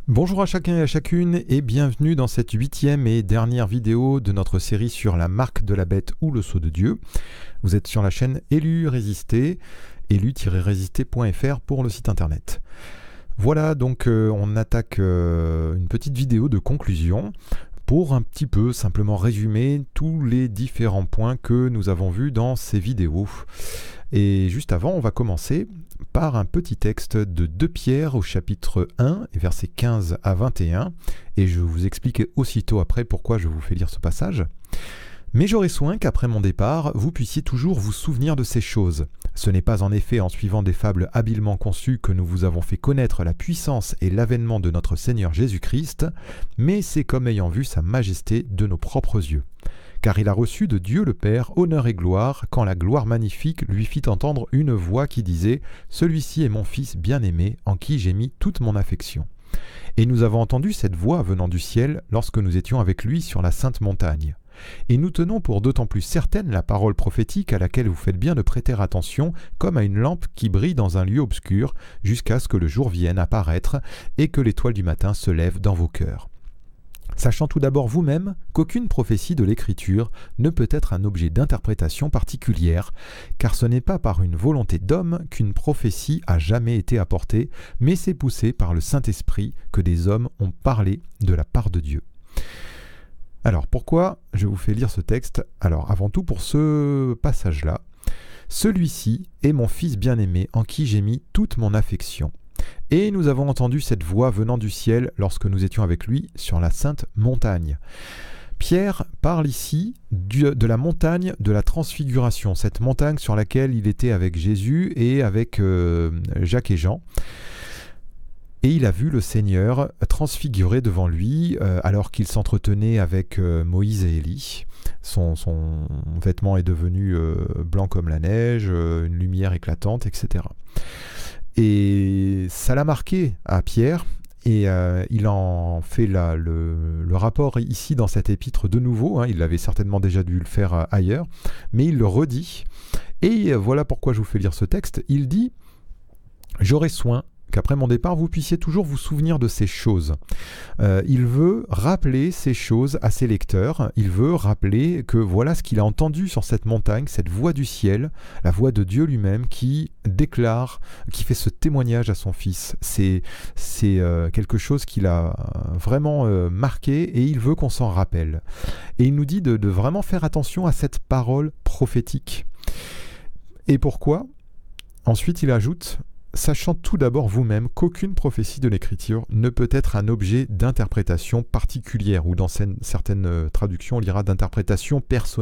Bonjour à chacun et à chacune et bienvenue dans cette 8e et dernière vidéo de notre série sur la marque de la bête ou le sceau de Dieu. Vous êtes sur la chaîne Élu Résister, élu-résister.fr pour le site internet. Voilà, donc on attaque une petite vidéo de conclusion pour un petit peu simplement résumer tous les différents points que nous avons vus dans ces vidéos. Et juste avant, on va commencer par un petit texte de 2 Pierre au chapitre 1, versets 15 à 21, et je vous explique aussitôt après pourquoi je vous fais lire ce passage. Mais j'aurai soin qu'après mon départ, vous puissiez toujours vous souvenir de ces choses. Ce n'est pas en effet en suivant des fables habilement conçues que nous vous avons fait connaître la puissance et l'avènement de notre Seigneur Jésus-Christ, mais c'est comme ayant vu sa majesté de nos propres yeux. Car il a reçu de Dieu le Père honneur et gloire, quand la gloire magnifique lui fit entendre une voix qui disait « Celui-ci est mon Fils bien-aimé, en qui j'ai mis toute mon affection ». Et nous avons entendu cette voix venant du ciel lorsque nous étions avec lui sur la sainte montagne. Et nous tenons pour d'autant plus certaine la parole prophétique à laquelle vous faites bien de prêter attention, comme à une lampe qui brille dans un lieu obscur, jusqu'à ce que le jour vienne apparaître et que l'étoile du matin se lève dans vos cœurs. Sachant tout d'abord vous-même qu'aucune prophétie de l'Écriture ne peut être un objet d'interprétation particulière, car ce n'est pas par une volonté d'homme qu'une prophétie a jamais été apportée, mais c'est poussé par le Saint-Esprit que des hommes ont parlé de la part de Dieu. Alors pourquoi je vous fais lire ce texte? Alors avant tout pour ce passage-là. Celui-ci est mon Fils bien-aimé en qui j'ai mis toute mon affection. Et nous avons entendu cette voix venant du ciel lorsque nous étions avec lui sur la sainte montagne. Pierre parle ici de la montagne de la transfiguration, cette montagne sur laquelle il était avec Jésus et avec Jacques et Jean. Et il a vu le Seigneur transfiguré devant lui alors qu'il s'entretenait avec Moïse et Élie. Son vêtement est devenu blanc comme la neige, une lumière éclatante, etc. Et ça l'a marqué à Pierre, et il en fait le rapport ici dans cet épître de nouveau, il avait certainement déjà dû le faire ailleurs, mais il le redit, et voilà pourquoi je vous fais lire ce texte. Il dit « J'aurai soin qu'après mon départ, vous puissiez toujours vous souvenir de ces choses. » Il veut rappeler ces choses à ses lecteurs. Il veut rappeler que voilà ce qu'il a entendu sur cette montagne, cette voix du ciel, la voix de Dieu lui-même qui déclare, qui fait ce témoignage à son Fils. C'est quelque chose qu'il a vraiment marqué et il veut qu'on s'en rappelle. Et il nous dit de vraiment faire attention à cette parole prophétique. Et pourquoi? Ensuite, il ajoute « Sachant tout d'abord vous-même qu'aucune prophétie de l'Écriture ne peut être un objet d'interprétation particulière, ou dans certaines traductions, on lira d'interprétation personnelle. »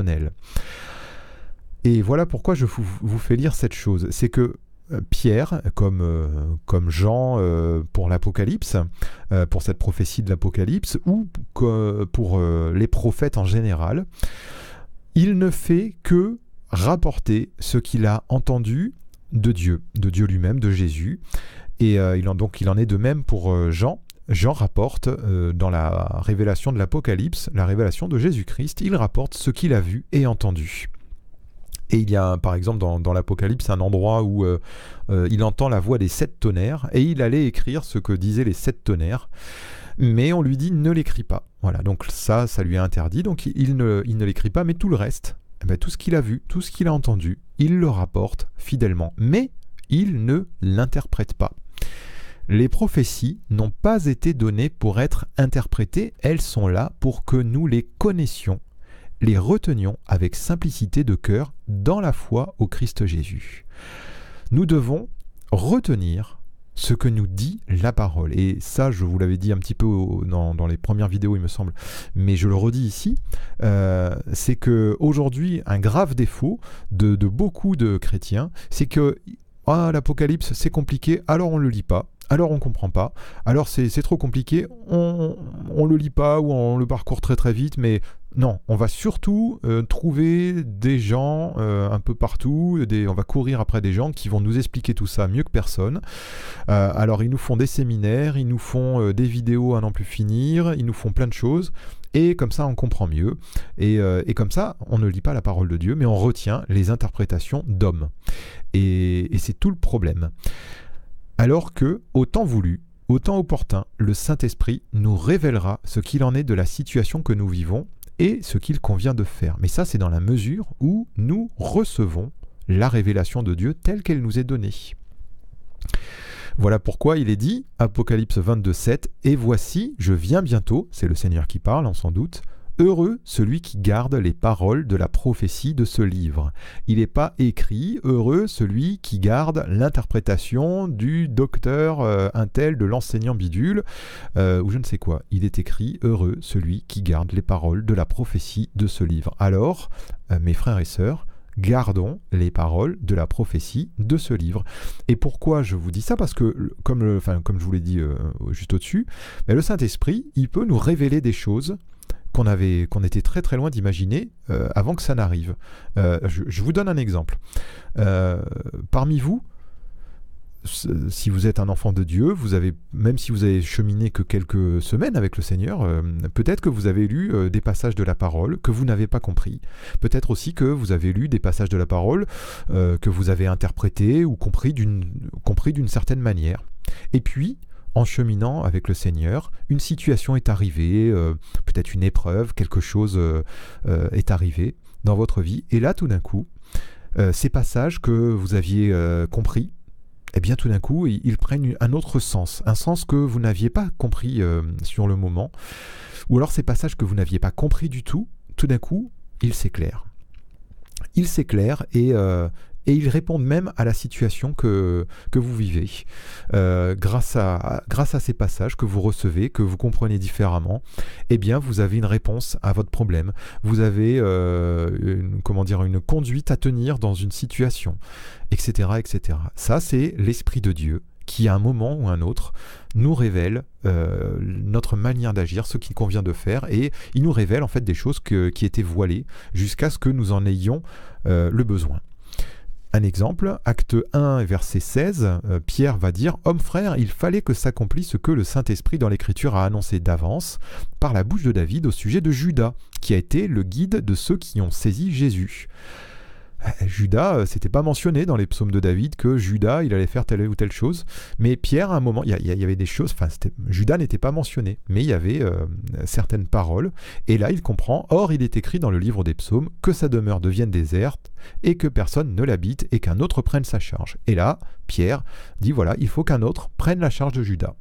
Et voilà pourquoi je vous fais lire cette chose. C'est que Pierre, comme Jean pour l'Apocalypse, pour cette prophétie de l'Apocalypse, ou pour les prophètes en général, il ne fait que rapporter ce qu'il a entendu de Dieu lui-même, de Jésus. Et il en est de même pour Jean. Jean rapporte dans la révélation de l'Apocalypse, la révélation de Jésus-Christ, il rapporte ce qu'il a vu et entendu. Et il y a par exemple dans l'Apocalypse un endroit où il entend la voix des 7 tonnerres et il allait écrire ce que disaient les 7 tonnerres. Mais on lui dit ne l'écris pas. Voilà, donc ça lui est interdit, donc il ne l'écrit pas, mais tout le reste, tout ce qu'il a vu, tout ce qu'il a entendu, il le rapporte fidèlement, mais il ne l'interprète pas. Les prophéties n'ont pas été données pour être interprétées, elles sont là pour que nous les connaissions, les retenions avec simplicité de cœur dans la foi au Christ Jésus. Nous devons retenir ce que nous dit la parole. Et ça, je vous l'avais dit un petit peu dans les premières vidéos, il me semble, mais je le redis ici, c'est qu'aujourd'hui, un grave défaut de beaucoup de chrétiens, c'est que l'Apocalypse, c'est compliqué, alors on ne le lit pas. Alors on ne comprend pas, alors c'est trop compliqué, on ne le lit pas ou on le parcourt très très vite, mais non, on va surtout trouver des gens un peu partout, on va courir après des gens qui vont nous expliquer tout ça mieux que personne. Alors ils nous font des séminaires, ils nous font des vidéos à n'en plus finir, ils nous font plein de choses, et comme ça on comprend mieux, et comme ça on ne lit pas la parole de Dieu, mais on retient les interprétations d'hommes. Et c'est tout le problème. Alors que, au temps voulu, Au temps opportun, le Saint-Esprit nous révélera ce qu'il en est de la situation que nous vivons et ce qu'il convient de faire. Mais ça, c'est dans la mesure où nous recevons la révélation de Dieu telle qu'elle nous est donnée. Voilà pourquoi il est dit, Apocalypse 22:7, « Et voici, je viens bientôt », c'est le Seigneur qui parle, sans doute, « heureux celui qui garde les paroles de la prophétie de ce livre. » Il n'est pas écrit « heureux celui qui garde l'interprétation du docteur untel, de l'enseignant bidule, ou je ne sais quoi. » Il est écrit « heureux celui qui garde les paroles de la prophétie de ce livre. » Alors, mes frères et sœurs, gardons les paroles de la prophétie de ce livre. Et pourquoi je vous dis ça? Parce que, comme je vous l'ai dit juste au-dessus, le Saint-Esprit, il peut nous révéler des choses qu'on était très très loin d'imaginer avant que ça n'arrive. Je vous donne un exemple. Parmi vous, si vous êtes un enfant de Dieu, même si vous avez cheminé que quelques semaines avec le Seigneur, peut-être que vous avez lu des passages de la parole que vous n'avez pas compris. Peut-être aussi que vous avez lu des passages de la parole que vous avez interprétés ou compris d'une certaine manière. Et puis, en cheminant avec le Seigneur, une situation est arrivée, peut-être une épreuve, quelque chose est arrivé dans votre vie. Et là, tout d'un coup, ces passages que vous aviez compris, eh bien tout d'un coup, ils prennent un autre sens, un sens que vous n'aviez pas compris sur le moment, ou alors ces passages que vous n'aviez pas compris du tout d'un coup, ils s'éclairent. Ils s'éclairent et ils répondent même à la situation que vous vivez. Grâce à ces passages que vous recevez, que vous comprenez différemment, eh bien vous avez une réponse à votre problème. Vous avez une conduite à tenir dans une situation, etc., etc. Ça, c'est l'Esprit de Dieu qui, à un moment ou un autre, nous révèle notre manière d'agir, ce qu'il convient de faire, et il nous révèle en fait des choses qui étaient voilées jusqu'à ce que nous en ayons le besoin. Un exemple, acte 1, verset 16, Pierre va dire « Homme frère, il fallait que s'accomplisse ce que le Saint-Esprit dans l'Écriture a annoncé d'avance par la bouche de David au sujet de Judas, qui a été le guide de ceux qui ont saisi Jésus. » Judas, c'était pas mentionné dans les psaumes de David que Judas, il allait faire telle ou telle chose. Mais Pierre, à un moment, il y avait des choses, Judas n'était pas mentionné, mais il y avait certaines paroles. Et là, il comprend, or il est écrit dans le livre des psaumes que sa demeure devienne déserte et que personne ne l'habite et qu'un autre prenne sa charge. Et là, Pierre dit, voilà, il faut qu'un autre prenne la charge de Judas.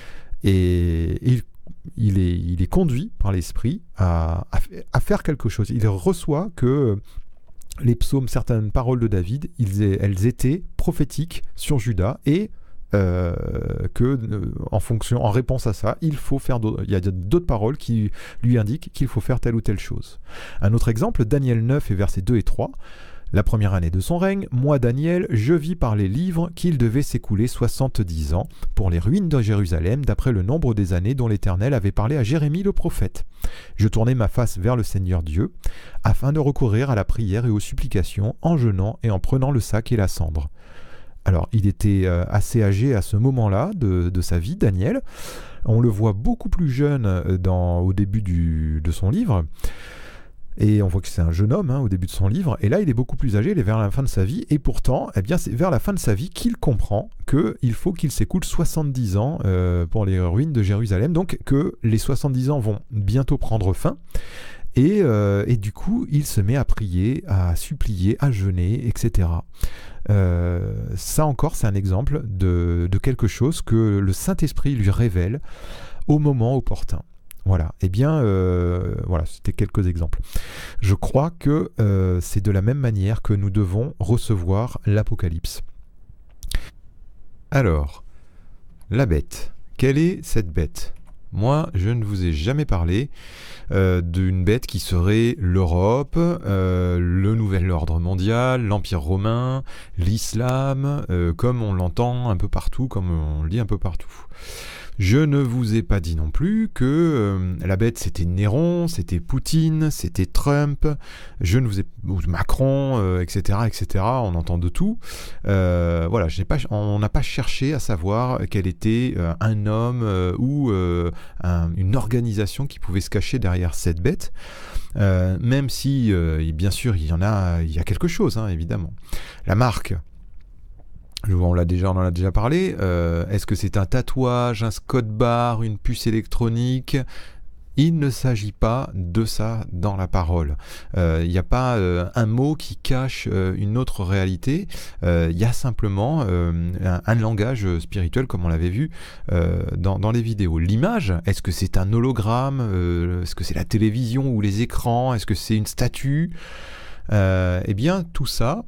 Et il est conduit par l'Esprit à faire quelque chose. Il reçoit que les psaumes, certaines paroles de David, elles étaient prophétiques sur Judas et en réponse à ça, il y a d'autres paroles qui lui indiquent qu'il faut faire telle ou telle chose. Un autre exemple, Daniel 9 et versets 2 et 3. La première année de son règne, moi Daniel, je vis par les livres qu'il devait s'écouler 70 ans pour les ruines de Jérusalem, d'après le nombre des années dont l'Éternel avait parlé à Jérémie le prophète. Je tournai ma face vers le Seigneur Dieu, afin de recourir à la prière et aux supplications, en jeûnant et en prenant le sac et la cendre. Alors, il était assez âgé à ce moment-là de sa vie, Daniel. On le voit beaucoup plus jeune au début de son livre. Et on voit que c'est un jeune homme au début de son livre. Et là, il est beaucoup plus âgé, il est vers la fin de sa vie. Et pourtant, eh bien, c'est vers la fin de sa vie qu'il comprend qu'il faut qu'il s'écoule 70 ans pour les ruines de Jérusalem. Donc, que les 70 ans vont bientôt prendre fin. Et du coup, il se met à prier, à supplier, à jeûner, etc. Ça encore, c'est un exemple de quelque chose que le Saint-Esprit lui révèle au moment opportun. Voilà, eh bien, voilà, c'était quelques exemples. Je crois que c'est de la même manière que nous devons recevoir l'Apocalypse. Alors, la bête. Quelle est cette bête ? Moi, je ne vous ai jamais parlé d'une bête qui serait l'Europe, le nouvel ordre mondial, l'Empire romain, l'islam, comme on l'entend un peu partout, comme on le dit un peu partout. Je ne vous ai pas dit non plus que la bête c'était Néron, c'était Poutine, c'était Trump, Macron, etc., etc. On entend de tout. Voilà, on n'a pas cherché à savoir quel était un homme ou une organisation qui pouvait se cacher derrière cette bête. Même si, bien sûr, il y a quelque chose, évidemment. La marque On en a déjà parlé. Est-ce que c'est un tatouage, un code barre, une puce électronique ? Il ne s'agit pas de ça dans la parole. Il n'y a pas un mot qui cache une autre réalité. Il y a simplement un langage spirituel, comme on l'avait vu dans les vidéos. L'image, est-ce que c'est un hologramme ? Est-ce que c'est la télévision ou les écrans ? Est-ce que c'est une statue ? Eh bien, tout ça,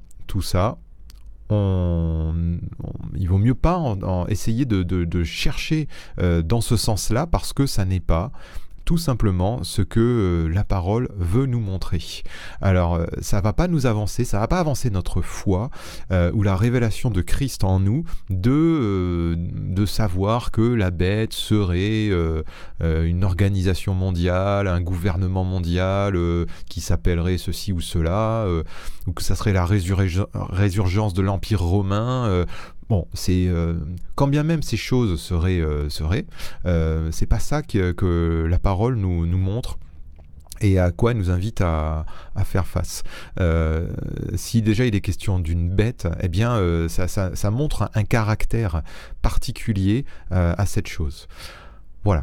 il vaut mieux pas essayer de chercher dans ce sens-là, parce que ça n'est pas tout simplement ce que la parole veut nous montrer. Alors, ça va pas nous avancer, ça va pas avancer notre foi ou la révélation de Christ en nous de savoir que la bête serait une organisation mondiale, un gouvernement mondial qui s'appellerait ceci ou cela, ou que ça serait la résurgence de l'Empire romain. Bon, c'est quand bien même ces choses seraient, c'est pas ça que la parole nous montre et à quoi elle nous invite à faire face. Si déjà il est question d'une bête, eh bien ça montre un caractère particulier à cette chose. Voilà.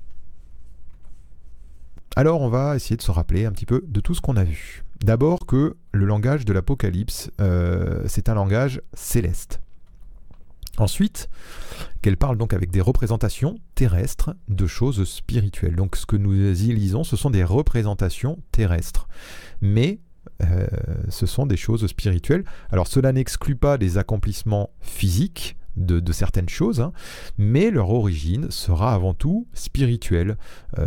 Alors on va essayer de se rappeler un petit peu de tout ce qu'on a vu. D'abord que le langage de l'Apocalypse, c'est un langage céleste. Ensuite, qu'elle parle donc avec des représentations terrestres de choses spirituelles. Donc ce que nous y lisons, ce sont des représentations terrestres. Mais ce sont des choses spirituelles. Alors cela n'exclut pas des accomplissements physiques de certaines choses, hein, mais leur origine sera avant tout spirituelle.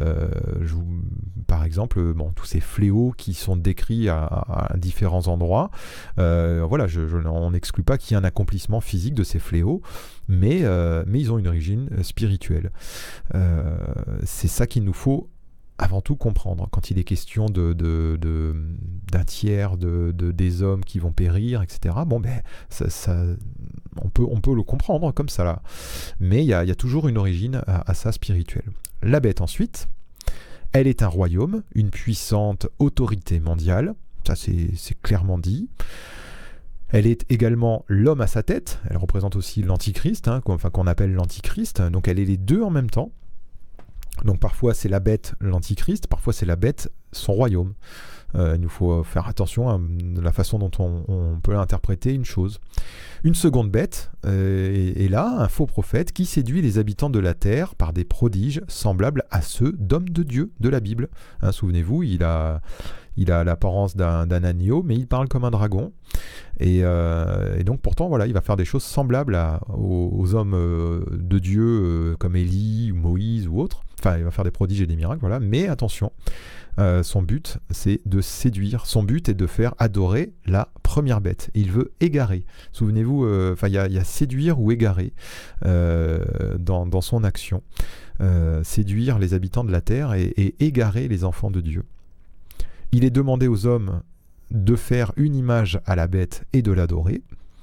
Par exemple, tous ces fléaux qui sont décrits à différents endroits, voilà, on n'exclut pas qu'il y ait un accomplissement physique de ces fléaux, mais ils ont une origine spirituelle. C'est ça qu'il nous faut avant tout comprendre, quand il est question d'un tiers des hommes qui vont périr, etc. Bon, ben, on peut le comprendre comme ça là. Mais il y a toujours une origine à ça spirituelle. La bête ensuite, elle est un royaume, une puissante autorité mondiale, ça c'est clairement dit. Elle est également l'homme à sa tête, elle représente aussi l'antichrist, hein, qu'on appelle l'antichrist, donc elle est les deux en même temps. Donc parfois c'est la bête l'antichrist, parfois c'est la bête son royaume. Il nous faut faire attention à la façon dont on peut interpréter une chose. Une seconde bête est là, un faux prophète qui séduit les habitants de la terre par des prodiges semblables à ceux d'hommes de Dieu de la Bible. Hein, souvenez-vous, il a l'apparence d'un agneau, mais il parle comme un dragon. Et donc pourtant, voilà, il va faire des choses semblables aux hommes de Dieu comme Élie ou Moïse ou autres. Enfin, il va faire des prodiges et des miracles, voilà. Mais attention, son but, c'est de séduire. Son but est de faire adorer la première bête. Et il veut égarer. Souvenez-vous, il y a séduire ou égarer dans son action. Séduire les habitants de la terre et égarer les enfants de Dieu. Il est demandé aux hommes de faire une image à la bête et de l'adorer.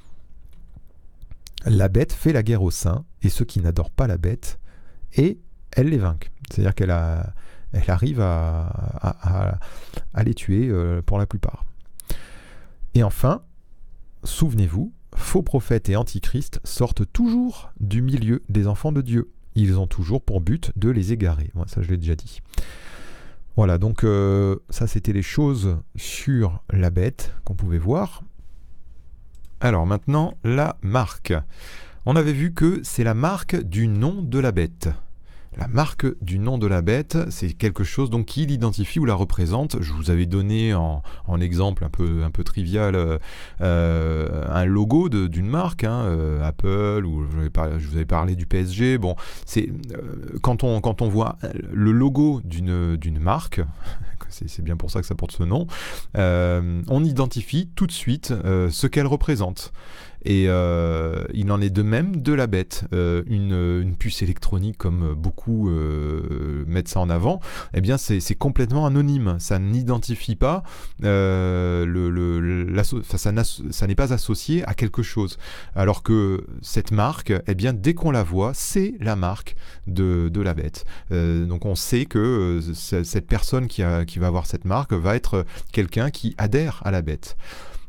La bête fait la guerre aux saints, et ceux qui n'adorent pas la bête, et elle les vainque. C'est-à-dire qu'elle arrive à les tuer pour la plupart. Et enfin, souvenez-vous, faux prophètes et antichrist sortent toujours du milieu des enfants de Dieu. Ils ont toujours pour but de les égarer. Moi, ça, je l'ai déjà dit. Voilà, donc ça c'était les choses sur la bête qu'on pouvait voir. Alors maintenant, la marque. On avait vu que c'est la marque du nom de la bête. La marque du nom de la bête, c'est quelque chose donc qui l'identifie ou la représente. Je vous avais donné en exemple un peu trivial un logo d'une marque, hein, Apple, ou je vous avais parlé du PSG. Bon, c'est quand on voit le logo d'une marque, c'est bien pour ça que ça porte ce nom, on identifie tout de suite ce qu'elle représente. Et il en est de même de la bête. Une puce électronique, comme beaucoup mettent ça en avant, eh bien c'est complètement anonyme. Ça n'identifie pas, ça n'est pas associé à quelque chose. Alors que cette marque, eh bien dès qu'on la voit, c'est la marque de la bête. Donc on sait que cette personne qui va avoir cette marque va être quelqu'un qui adhère à la bête.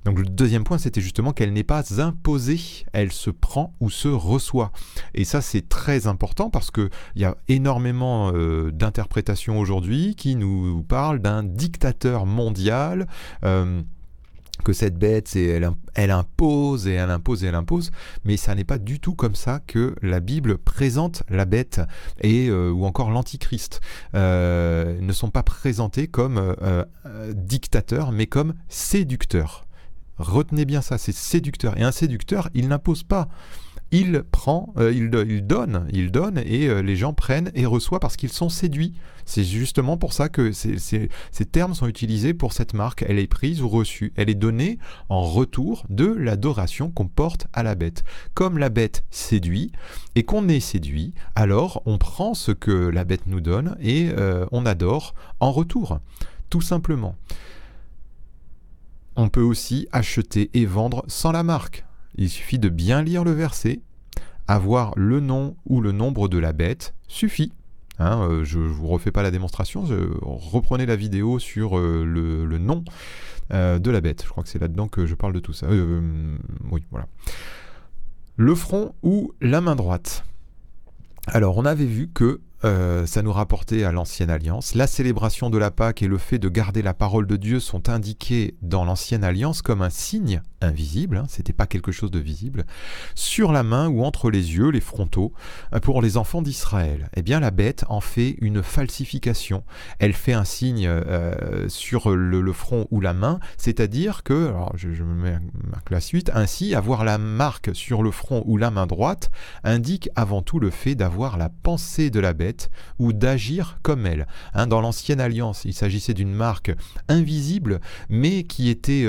Donc le deuxième point, c'était justement qu'elle n'est pas imposée, elle se prend ou se reçoit. Et ça, c'est très important parce qu'il y a énormément d'interprétations aujourd'hui qui nous parlent d'un dictateur mondial, que cette bête, elle impose et elle impose et elle impose, mais ça n'est pas du tout comme ça que la Bible présente la bête ou encore l'antichrist. Ne sont pas présentés comme dictateurs, mais comme séducteurs. Retenez bien ça, c'est séducteur. Et un séducteur, il n'impose pas. Il prend, il donne et les gens prennent et reçoivent parce qu'ils sont séduits. C'est justement pour ça que ces termes sont utilisés pour cette marque. Elle est prise ou reçue. Elle est donnée en retour de l'adoration qu'on porte à la bête. Comme la bête séduit et qu'on est séduit, alors on prend ce que la bête nous donne et on adore en retour. Tout simplement. On peut aussi acheter et vendre sans la marque. Il suffit de bien lire le verset, avoir le nom ou le nombre de la bête, suffit. Je ne vous refais pas la démonstration, reprenez la vidéo sur le nom de la bête. Je crois que c'est là-dedans que je parle de tout ça. Oui, voilà. Le front ou la main droite. Alors, on avait vu que ça nous rapportait à l'Ancienne Alliance. La célébration de la Pâque et le fait de garder la parole de Dieu sont indiqués dans l'Ancienne Alliance comme un signe invisible, c'était pas quelque chose de visible, sur la main ou entre les yeux, les frontaux, pour les enfants d'Israël. Eh bien, la bête en fait une falsification. Elle fait un signe sur le front ou la main, c'est-à-dire que, alors je me marque la suite, ainsi, avoir la marque sur le front ou la main droite indique avant tout le fait d'avoir la pensée de la bête ou d'agir comme elle. Dans l'Ancienne Alliance, il s'agissait d'une marque invisible, mais qui était,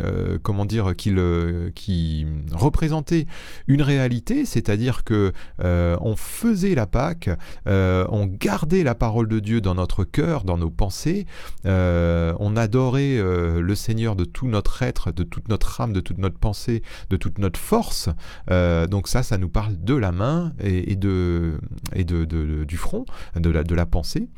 qui représentait une réalité, c'est-à-dire que on faisait la Pâque, on gardait la parole de Dieu dans notre cœur, dans nos pensées, on adorait le Seigneur de tout notre être, de toute notre âme, de toute notre pensée, de toute notre force. Donc ça nous parle de la main et du front, de la pensée.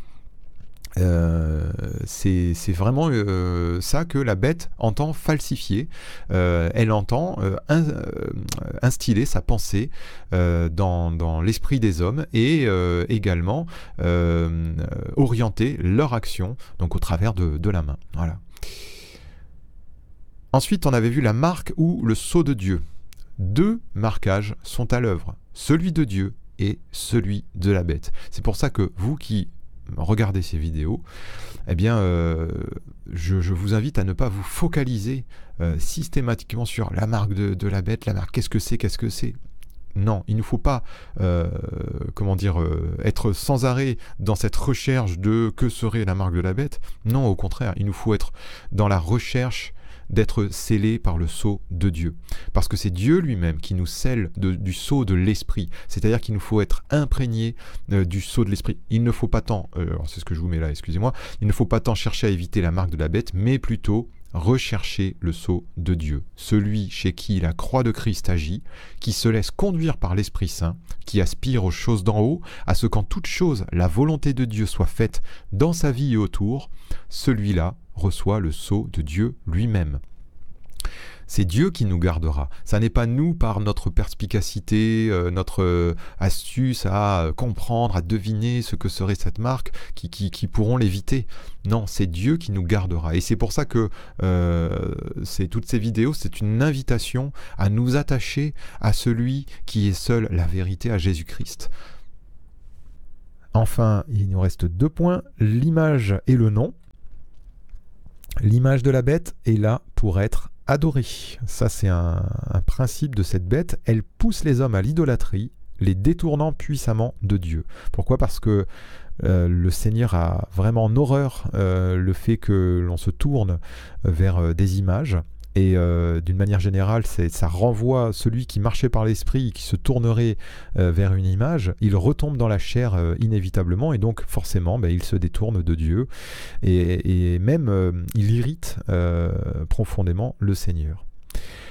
C'est vraiment ça que la bête entend falsifier. Elle entend instiller sa pensée dans l'esprit des hommes et également orienter leur action donc au travers de la main. Voilà. Ensuite, on avait vu la marque ou le sceau de Dieu. Deux marquages sont à l'œuvre, celui de Dieu et celui de la bête. C'est pour ça que vous qui regardez ces vidéos, eh bien, je vous invite à ne pas vous focaliser systématiquement sur la marque de la bête, la marque, qu'est-ce que c'est. Non, il ne faut pas être sans arrêt dans cette recherche de que serait la marque de la bête. Non, au contraire, il nous faut être dans la recherche d'être scellé par le sceau de Dieu. Parce que c'est Dieu lui-même qui nous scelle du sceau de l'esprit. C'est-à-dire qu'il nous faut être imprégné du sceau de l'esprit. Il ne faut pas tant, c'est ce que je vous mets là, excusez-moi, il ne faut pas tant chercher à éviter la marque de la bête, mais plutôt rechercher le sceau de Dieu, celui chez qui la croix de Christ agit, qui se laisse conduire par l'Esprit Saint, qui aspire aux choses d'en haut, à ce qu'en toute chose la volonté de Dieu soit faite dans sa vie et autour, celui-là reçoit le sceau de Dieu lui-même. C'est Dieu qui nous gardera. Ça n'est pas nous par notre perspicacité, notre astuce à comprendre, à deviner ce que serait cette marque qui pourront l'éviter. Non, c'est Dieu qui nous gardera. Et c'est pour ça que toutes ces vidéos, c'est une invitation à nous attacher à celui qui est seul la vérité, à Jésus-Christ. Enfin, il nous reste 2 points, l'image et le nom. L'image de la bête est là pour être adorée. Ça, c'est un principe de cette bête. Elle pousse les hommes à l'idolâtrie, les détournant puissamment de Dieu. Pourquoi ? Parce que le Seigneur a vraiment en horreur le fait que l'on se tourne vers des images. Et d'une manière générale, ça renvoie celui qui marchait par l'esprit, qui se tournerait vers une image, il retombe dans la chair inévitablement, et donc forcément, il se détourne de Dieu, et même il irrite profondément le Seigneur.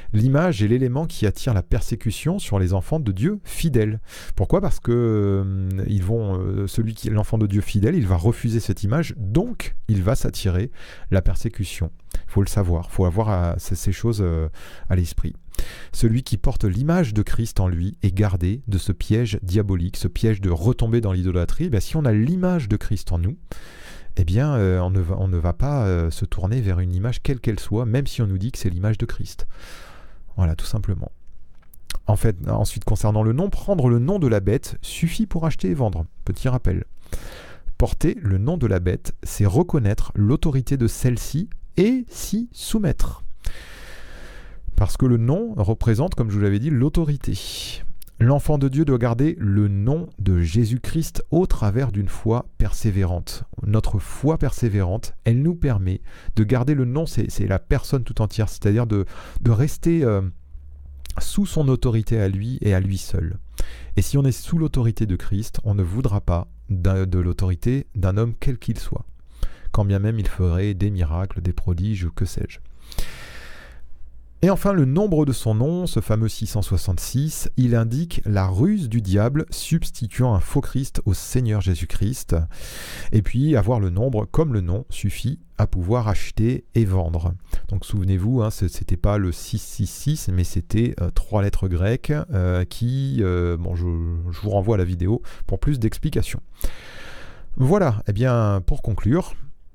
L'image est l'élément qui attire la persécution sur les enfants de Dieu fidèles. Pourquoi ? Parce que l'enfant de Dieu fidèle, il va refuser cette image, donc il va s'attirer la persécution. Il faut le savoir, il faut avoir ces choses à l'esprit. Celui qui porte l'image de Christ en lui est gardé de ce piège diabolique, ce piège de retomber dans l'idolâtrie. Si on a l'image de Christ en nous, on ne va pas se tourner vers une image quelle qu'elle soit, même si on nous dit que c'est l'image de Christ. Voilà, tout simplement. En fait, ensuite, concernant le nom, prendre le nom de la bête suffit pour acheter et vendre. Petit rappel. Porter le nom de la bête, c'est reconnaître l'autorité de celle-ci et s'y soumettre. Parce que le nom représente, comme je vous l'avais dit, l'autorité. L'enfant de Dieu doit garder le nom de Jésus-Christ au travers d'une foi persévérante. Notre foi persévérante, elle nous permet de garder le nom, c'est la personne tout entière, c'est-à-dire de rester sous son autorité à lui et à lui seul. Et si on est sous l'autorité de Christ, on ne voudra pas de l'autorité d'un homme quel qu'il soit, quand bien même il ferait des miracles, des prodiges, que sais-je. Et enfin, le nombre de son nom, ce fameux 666, il indique la ruse du diable substituant un faux Christ au Seigneur Jésus-Christ. Et puis, avoir le nombre comme le nom suffit à pouvoir acheter et vendre. Donc souvenez-vous, c'était pas le 666, mais c'était 3 lettres grecques je vous renvoie à la vidéo pour plus d'explications. Voilà, pour conclure,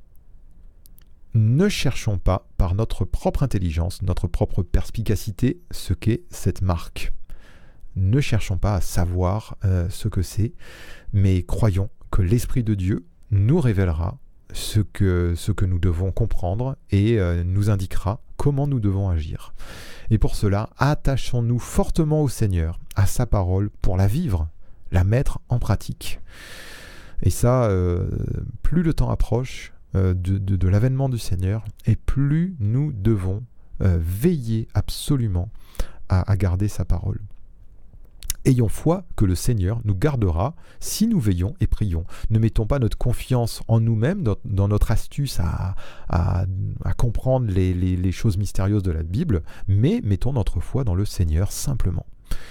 ne cherchons pas par notre propre intelligence, notre propre perspicacité, ce qu'est cette marque. Ne cherchons pas à savoir ce que c'est, mais croyons que l'Esprit de Dieu nous révélera ce que nous devons comprendre et nous indiquera comment nous devons agir. Et pour cela, attachons-nous fortement au Seigneur, à sa parole, pour la vivre, la mettre en pratique. Et ça, plus le temps approche, de l'avènement du Seigneur, et plus nous devons veiller absolument à garder sa parole. Ayons foi que le Seigneur nous gardera si nous veillons et prions. Ne mettons pas notre confiance en nous-mêmes, dans notre astuce à comprendre les choses mystérieuses de la Bible, mais mettons notre foi dans le Seigneur simplement.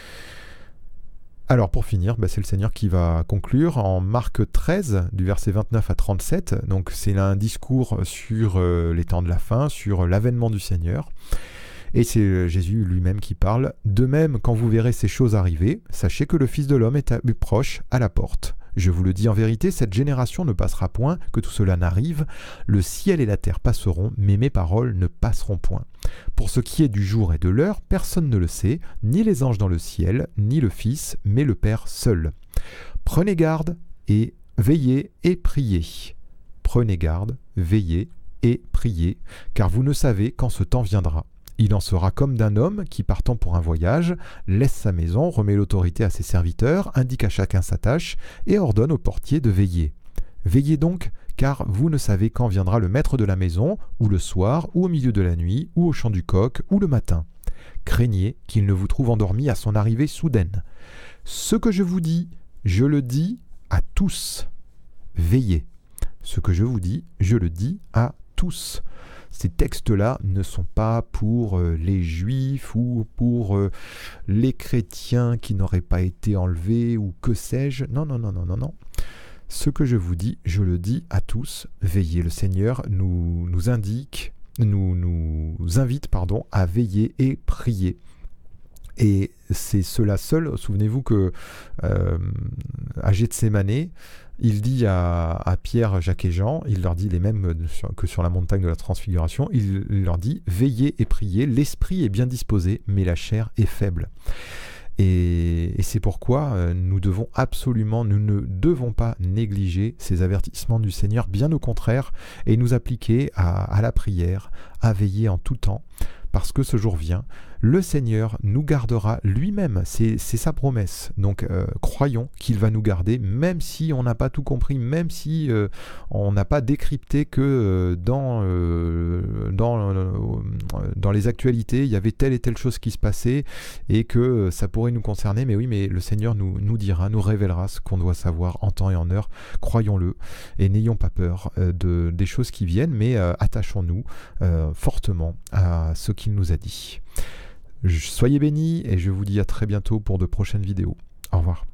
Alors pour finir, c'est le Seigneur qui va conclure en Marc 13, du verset 29 à 37. Donc c'est un discours sur les temps de la fin, sur l'avènement du Seigneur. Et c'est Jésus lui-même qui parle. « De même, quand vous verrez ces choses arriver, sachez que le Fils de l'homme est proche à la porte. Je vous le dis en vérité, cette génération ne passera point, que tout cela n'arrive. Le ciel et la terre passeront, mais mes paroles ne passeront point. Pour ce qui est du jour et de l'heure, personne ne le sait, ni les anges dans le ciel, ni le Fils, mais le Père seul. Prenez garde et veillez et priez. Prenez garde, veillez et priez, car vous ne savez quand ce temps viendra. Il en sera comme d'un homme qui, partant pour un voyage, laisse sa maison, remet l'autorité à ses serviteurs, indique à chacun sa tâche et ordonne au portier de veiller. Veillez donc, car vous ne savez quand viendra le maître de la maison, ou le soir, ou au milieu de la nuit, ou au chant du coq, ou le matin. Craignez qu'il ne vous trouve endormi à son arrivée soudaine. Ce que je vous dis, je le dis à tous. Veillez. Ce que je vous dis, je le dis à tous. Ces textes-là ne sont pas pour les juifs ou pour les chrétiens qui n'auraient pas été enlevés ou que sais-je. Non. Ce que je vous dis, je le dis à tous. Veillez. Le Seigneur nous invite à veiller et prier. Et c'est cela seul. Souvenez-vous que à Gethsémanée, il dit à Pierre, Jacques et Jean, il leur dit les mêmes que sur la montagne de la transfiguration, il leur dit « Veillez et priez, l'esprit est bien disposé, mais la chair est faible ». Et c'est pourquoi nous ne devons pas négliger ces avertissements du Seigneur, bien au contraire, et nous appliquer à la prière, à veiller en tout temps, parce que ce jour vient, le Seigneur nous gardera lui-même, c'est sa promesse. Donc croyons qu'il va nous garder, même si on n'a pas tout compris, même si on n'a pas décrypté que dans les actualités, il y avait telle et telle chose qui se passait et que ça pourrait nous concerner. Mais oui, mais le Seigneur nous dira, nous révélera ce qu'on doit savoir en temps et en heure. Croyons-le et n'ayons pas peur des choses qui viennent, mais attachons-nous fortement à ce qu'il nous a dit. Soyez bénis et je vous dis à très bientôt pour de prochaines vidéos. Au revoir.